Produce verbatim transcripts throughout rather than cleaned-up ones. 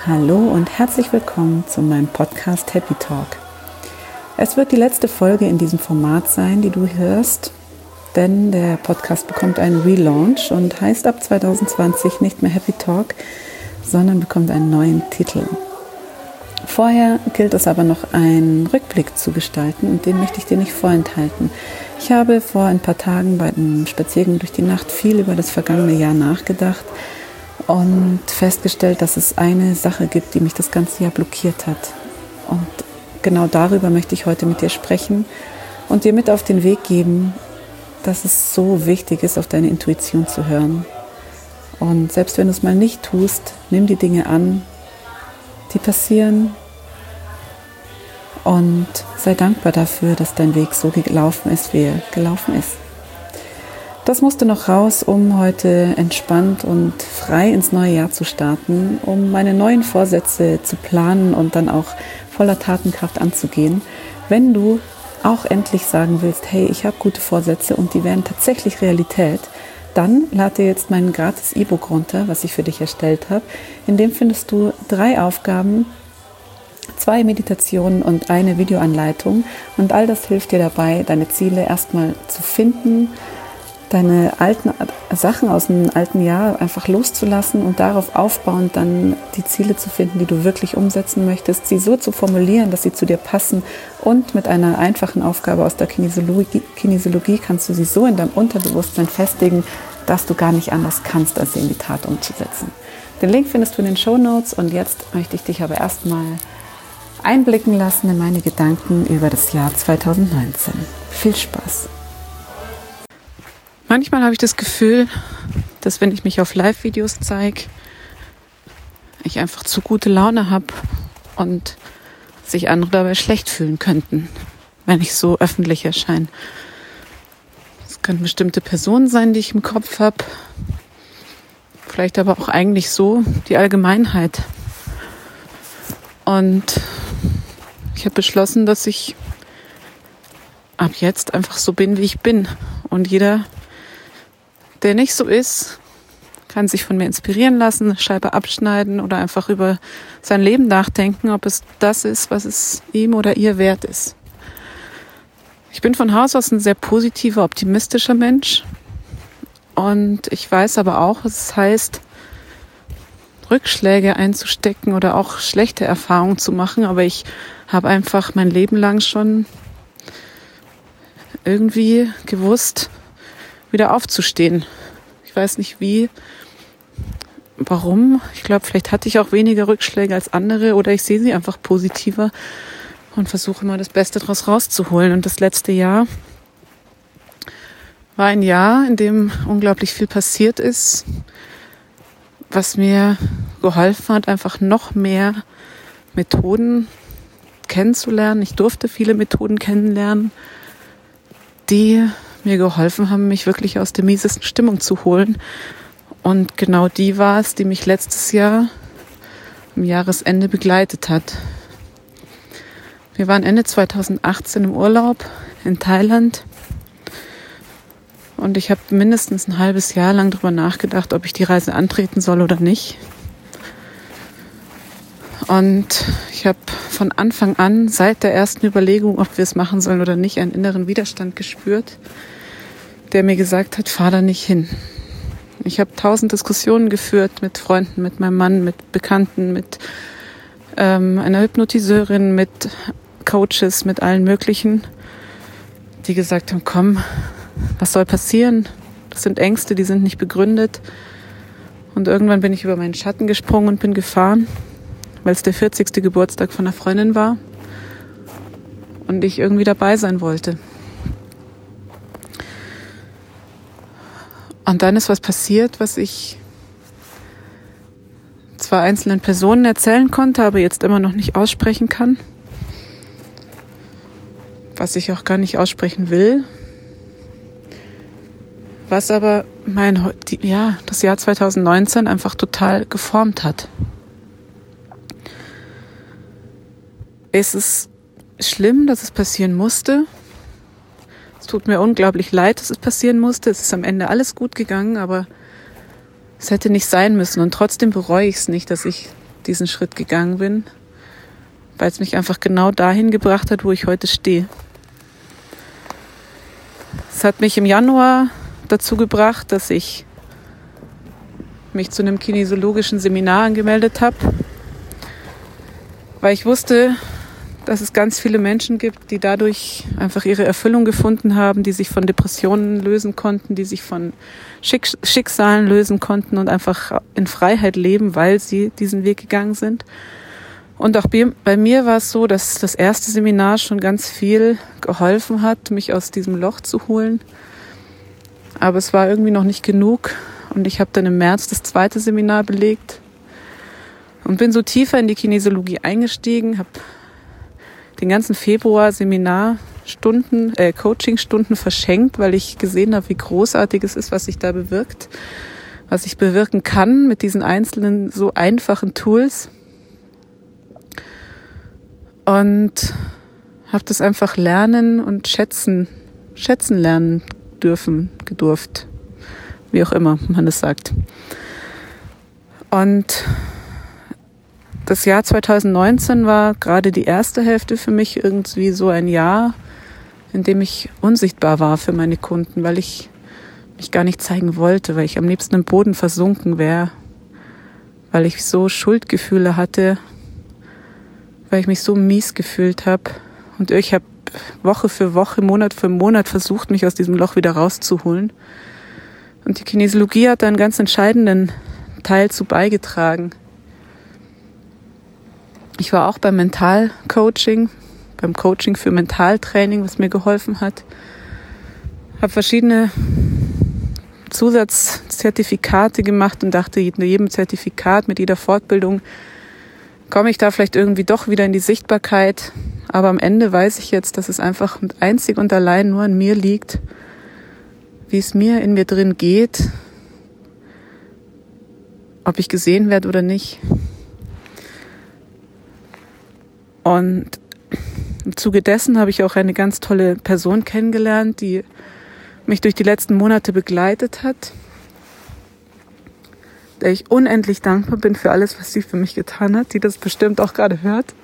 Hallo und herzlich willkommen zu meinem Podcast Happy Talk. Es wird die letzte Folge in diesem Format sein, die du hörst, denn der Podcast bekommt einen Relaunch und heißt ab zwanzig zwanzig nicht mehr Happy Talk, sondern bekommt einen neuen Titel. Vorher gilt es aber noch, einen Rückblick zu gestalten und den möchte ich dir nicht vorenthalten. Ich habe vor ein paar Tagen bei einem Spaziergang durch die Nacht viel über das vergangene Jahr nachgedacht und festgestellt, dass es eine Sache gibt, die mich das ganze Jahr blockiert hat. Und genau darüber möchte ich heute mit dir sprechen und dir mit auf den Weg geben, dass es so wichtig ist, auf deine Intuition zu hören. Und selbst wenn du es mal nicht tust, nimm die Dinge an, die passieren, und sei dankbar dafür, dass dein Weg so gelaufen ist, wie er gelaufen ist. Das musste noch raus, um heute entspannt und frei ins neue Jahr zu starten, um meine neuen Vorsätze zu planen und dann auch voller Tatenkraft anzugehen. Wenn du auch endlich sagen willst, hey, ich habe gute Vorsätze und die werden tatsächlich Realität, dann lade dir jetzt mein gratis E-Book runter, was ich für dich erstellt habe. In dem findest du drei Aufgaben, zwei Meditationen und eine Videoanleitung. Und all das hilft dir dabei, deine Ziele erstmal zu finden, deine alten Sachen aus dem alten Jahr einfach loszulassen und darauf aufbauend dann die Ziele zu finden, die du wirklich umsetzen möchtest, sie so zu formulieren, dass sie zu dir passen, und mit einer einfachen Aufgabe aus der Kinesiologie, Kinesiologie kannst du sie so in deinem Unterbewusstsein festigen, dass du gar nicht anders kannst, als sie in die Tat umzusetzen. Den Link findest du in den Shownotes und jetzt möchte ich dich aber erstmal einblicken lassen in meine Gedanken über das Jahr zwanzig neunzehn. Viel Spaß! Manchmal habe ich das Gefühl, dass wenn ich mich auf Live-Videos zeige, ich einfach zu gute Laune habe und sich andere dabei schlecht fühlen könnten, wenn ich so öffentlich erscheine. Es können bestimmte Personen sein, die ich im Kopf habe, vielleicht aber auch eigentlich so die Allgemeinheit. Und ich habe beschlossen, dass ich ab jetzt einfach so bin, wie ich bin. Und jeder, der nicht so ist, kann sich von mir inspirieren lassen, eine Scheibe abschneiden oder einfach über sein Leben nachdenken, ob es das ist, was es ihm oder ihr wert ist. Ich bin von Haus aus ein sehr positiver, optimistischer Mensch. Und ich weiß aber auch, was es heißt, Rückschläge einzustecken oder auch schlechte Erfahrungen zu machen. Aber ich habe einfach mein Leben lang schon irgendwie gewusst, wieder aufzustehen. Ich weiß nicht wie, warum. Ich glaube, vielleicht hatte ich auch weniger Rückschläge als andere oder ich sehe sie einfach positiver und versuche immer das Beste daraus rauszuholen. Und das letzte Jahr war ein Jahr, in dem unglaublich viel passiert ist, was mir geholfen hat, einfach noch mehr Methoden kennenzulernen. Ich durfte viele Methoden kennenlernen, die mir geholfen haben, mich wirklich aus der miesesten Stimmung zu holen. Und genau die war es, die mich letztes Jahr am Jahresende begleitet hat. Wir waren Ende zwanzig achtzehn im Urlaub in Thailand. Und ich habe mindestens ein halbes Jahr lang darüber nachgedacht, ob ich die Reise antreten soll oder nicht. Und ich habe von Anfang an, seit der ersten Überlegung, ob wir es machen sollen oder nicht, einen inneren Widerstand gespürt, der mir gesagt hat, fahr da nicht hin. Ich habe tausend Diskussionen geführt mit Freunden, mit meinem Mann, mit Bekannten, mit ähm, einer Hypnotiseurin, mit Coaches, mit allen möglichen, die gesagt haben, komm, was soll passieren? Das sind Ängste, die sind nicht begründet. Und irgendwann bin ich über meinen Schatten gesprungen und bin gefahren, weil es der vierzigste Geburtstag von einer Freundin war und ich irgendwie dabei sein wollte. Und dann ist was passiert, was ich zwar einzelnen Personen erzählen konnte, aber jetzt immer noch nicht aussprechen kann. Was ich auch gar nicht aussprechen will. Was aber mein, die, ja, das Jahr zwanzig neunzehn einfach total geformt hat. Es ist schlimm, dass es passieren musste. Es tut mir unglaublich leid, dass es passieren musste. Es ist am Ende alles gut gegangen, aber es hätte nicht sein müssen. Und trotzdem bereue ich es nicht, dass ich diesen Schritt gegangen bin, weil es mich einfach genau dahin gebracht hat, wo ich heute stehe. Es hat mich im Januar dazu gebracht, dass ich mich zu einem kinesiologischen Seminar angemeldet habe, weil ich wusste, dass es ganz viele Menschen gibt, die dadurch einfach ihre Erfüllung gefunden haben, die sich von Depressionen lösen konnten, die sich von Schick- Schicksalen lösen konnten und einfach in Freiheit leben, weil sie diesen Weg gegangen sind. Und auch bei mir war es so, dass das erste Seminar schon ganz viel geholfen hat, mich aus diesem Loch zu holen. Aber es war irgendwie noch nicht genug. Und ich habe dann im März das zweite Seminar belegt und bin so tiefer in die Kinesiologie eingestiegen, habe den ganzen Februar Seminarstunden, äh, Coachingstunden verschenkt, weil ich gesehen habe, wie großartig es ist, was sich da bewirkt, was ich bewirken kann mit diesen einzelnen so einfachen Tools. Und habe das einfach lernen und schätzen, schätzen lernen dürfen, gedurft, wie auch immer man das sagt. Und das Jahr zwanzig neunzehn war gerade die erste Hälfte für mich irgendwie so ein Jahr, in dem ich unsichtbar war für meine Kunden, weil ich mich gar nicht zeigen wollte, weil ich am liebsten im Boden versunken wäre, weil ich so Schuldgefühle hatte, weil ich mich so mies gefühlt habe. Und ich habe Woche für Woche, Monat für Monat versucht, mich aus diesem Loch wieder rauszuholen. Und die Kinesiologie hat da einen ganz entscheidenden Teil zu beigetragen. Ich war auch beim Mentalcoaching, beim Coaching für Mentaltraining, was mir geholfen hat. Habe verschiedene Zusatzzertifikate gemacht und dachte, mit jedem Zertifikat, mit jeder Fortbildung komme ich da vielleicht irgendwie doch wieder in die Sichtbarkeit. Aber am Ende weiß ich jetzt, dass es einfach einzig und allein nur an mir liegt, wie es mir in mir drin geht, ob ich gesehen werde oder nicht. Und im Zuge dessen habe ich auch eine ganz tolle Person kennengelernt, die mich durch die letzten Monate begleitet hat, der ich unendlich dankbar bin für alles, was sie für mich getan hat, die das bestimmt auch gerade hört.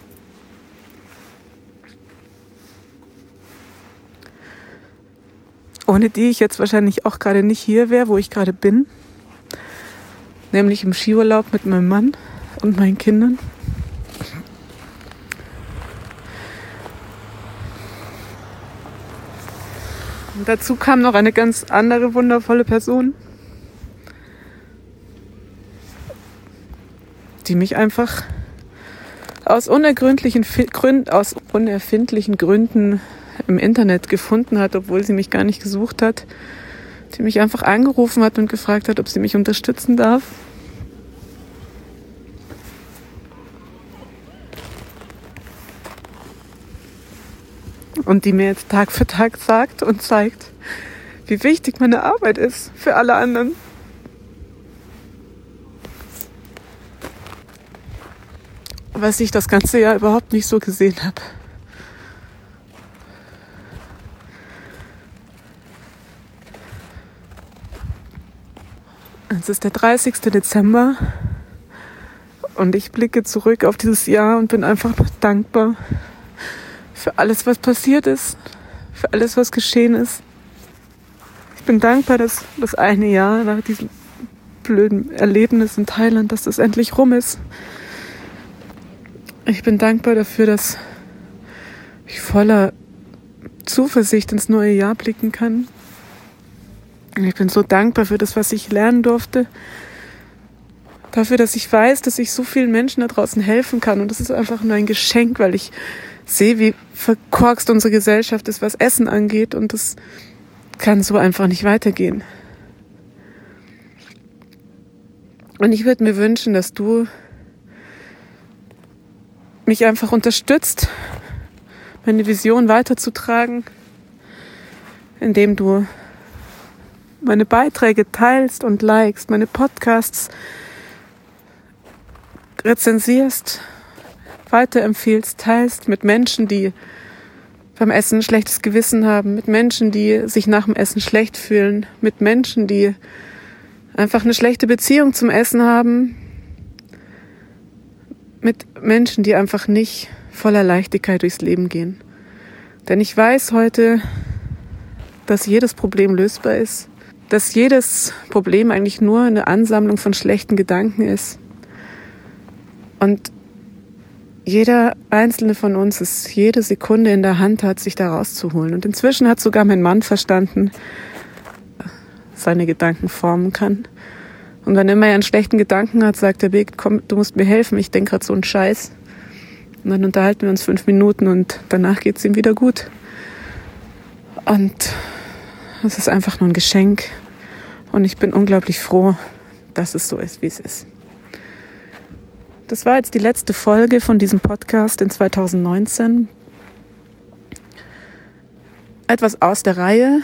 Ohne die ich jetzt wahrscheinlich auch gerade nicht hier wäre, wo ich gerade bin, nämlich im Skiurlaub mit meinem Mann und meinen Kindern. Und dazu kam noch eine ganz andere wundervolle Person, die mich einfach aus unergründlichen Gründen, aus unerfindlichen Gründen im Internet gefunden hat, obwohl sie mich gar nicht gesucht hat, die mich einfach angerufen hat und gefragt hat, ob sie mich unterstützen darf. Und die mir jetzt Tag für Tag sagt und zeigt, wie wichtig meine Arbeit ist für alle anderen. Was ich das ganze Jahr überhaupt nicht so gesehen habe. Es ist der dreißigster Dezember und ich blicke zurück auf dieses Jahr und bin einfach nur dankbar für alles, was passiert ist, für alles, was geschehen ist. Ich bin dankbar, dass das eine Jahr nach diesem blöden Erlebnis in Thailand, dass das endlich rum ist. Ich bin dankbar dafür, dass ich voller Zuversicht ins neue Jahr blicken kann. Ich bin so dankbar für das, was ich lernen durfte. Dafür, dass ich weiß, dass ich so vielen Menschen da draußen helfen kann. Und das ist einfach nur ein Geschenk, weil ich sehe, wie verkorkst unsere Gesellschaft ist, was Essen angeht. Und das kann so einfach nicht weitergehen. Und ich würde mir wünschen, dass du mich einfach unterstützt, meine Vision weiterzutragen, indem du meine Beiträge teilst und likest, meine Podcasts rezensierst, weiterempfiehlst, teilst mit Menschen, die beim Essen ein schlechtes Gewissen haben, mit Menschen, die sich nach dem Essen schlecht fühlen, mit Menschen, die einfach eine schlechte Beziehung zum Essen haben, mit Menschen, die einfach nicht voller Leichtigkeit durchs Leben gehen. Denn ich weiß heute, dass jedes Problem lösbar ist, dass jedes Problem eigentlich nur eine Ansammlung von schlechten Gedanken ist. Und jeder einzelne von uns es jede Sekunde in der Hand hat, sich da rauszuholen. Und inzwischen hat sogar mein Mann verstanden, seine Gedanken formen kann. Und wenn immer er einen schlechten Gedanken hat, sagt er, Birgit, komm, du musst mir helfen, ich denke gerade so einen Scheiß. Und dann unterhalten wir uns fünf Minuten und danach geht es ihm wieder gut. Und es ist einfach nur ein Geschenk. Und ich bin unglaublich froh, dass es so ist, wie es ist. Das war jetzt die letzte Folge von diesem Podcast in zwanzig neunzehn. Etwas aus der Reihe.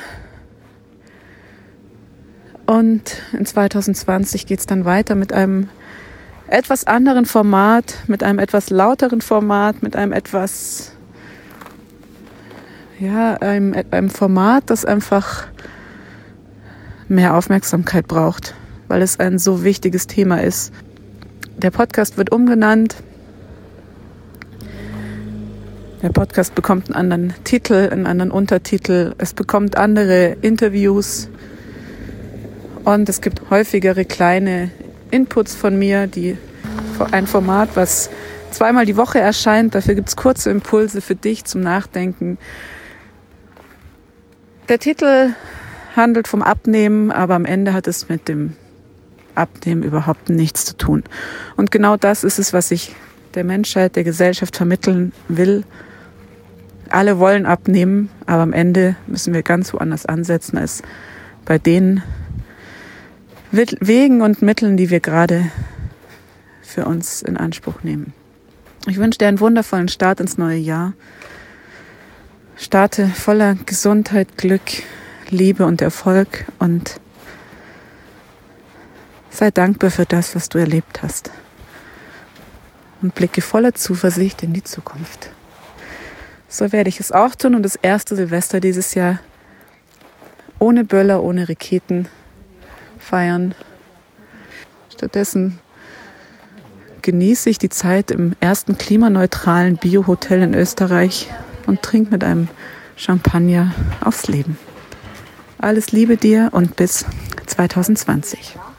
Und in zwanzig zwanzig geht es dann weiter mit einem etwas anderen Format, mit einem etwas lauteren Format, mit einem etwas, ja, einem, einem Format, das einfach mehr Aufmerksamkeit braucht, weil es ein so wichtiges Thema ist. Der Podcast wird umgenannt. Der Podcast bekommt einen anderen Titel, einen anderen Untertitel. Es bekommt andere Interviews. Und es gibt häufigere kleine Inputs von mir, die ein Format, was zweimal die Woche erscheint. Dafür gibt es kurze Impulse für dich zum Nachdenken. Der Titel handelt vom Abnehmen, aber am Ende hat es mit dem Abnehmen überhaupt nichts zu tun. Und genau das ist es, was ich der Menschheit, der Gesellschaft vermitteln will. Alle wollen abnehmen, aber am Ende müssen wir ganz woanders ansetzen als bei den Wegen und Mitteln, die wir gerade für uns in Anspruch nehmen. Ich wünsche dir einen wundervollen Start ins neue Jahr. Starte voller Gesundheit, Glück, Liebe und Erfolg und sei dankbar für das, was du erlebt hast. Und blicke voller Zuversicht in die Zukunft. So werde ich es auch tun und das erste Silvester dieses Jahr ohne Böller, ohne Raketen feiern. Stattdessen genieße ich die Zeit im ersten klimaneutralen Bio-Hotel in Österreich und trinke mit einem Champagner aufs Leben. Alles Liebe dir und bis zwanzig zwanzig.